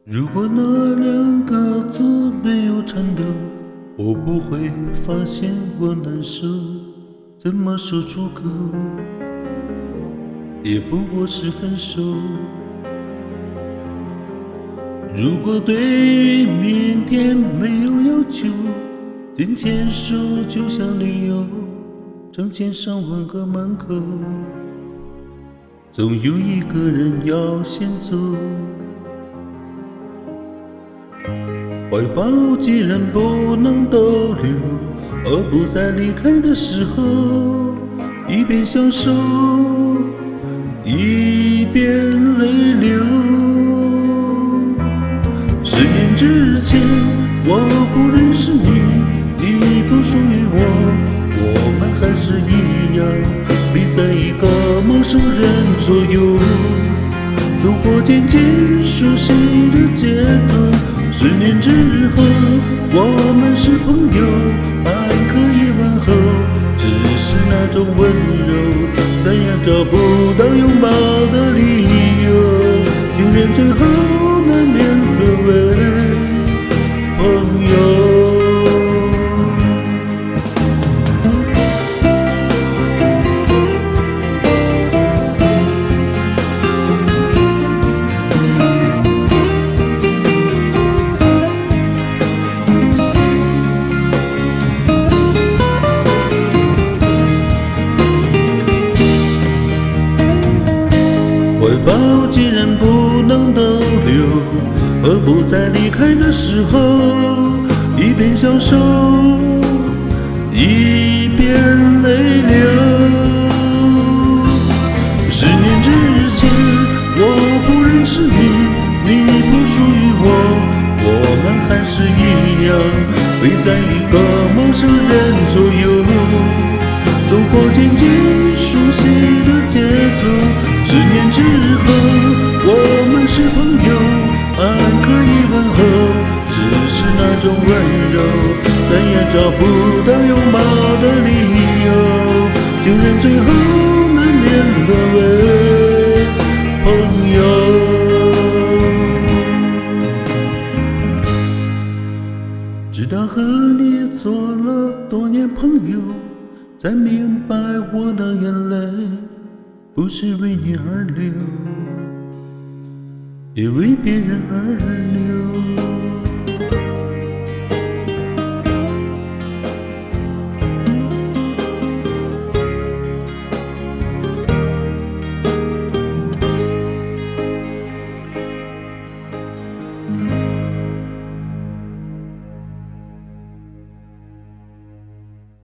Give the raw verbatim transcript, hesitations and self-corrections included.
如果那两个字没有颤抖，我不会发现我难受。怎么说出口，也不过是分手。如果对于明天没有要求，紧牵手就像旅游，成千上万个门口，总有一个人要先走。怀抱既然不能逗留，而不在离开的时候，一边享受，一边泪流。十年之前，我不认识你，你不属于我，我们还是一样，被在一个陌生人左右，走过渐渐熟悉的街头。十年之后，我们是朋友，还可以问候，只是那种温柔，再也找不到拥抱的理由，竟然最后难免沦为朋友。怀抱既然不能逗留，何不在离开的时候，一边享受，一边泪流。十年之前，我不认识你，你不属于我，我们还是一样，被在一个陌生人左右，走过渐渐熟悉的街头。十年之后，我们是朋友，还可以问候，只是那种温柔，再也找不到拥抱的理由，竟然最后难免沦为朋友。直到和你做了多年朋友，才明白我的眼泪不是为你而流，也为别人而流。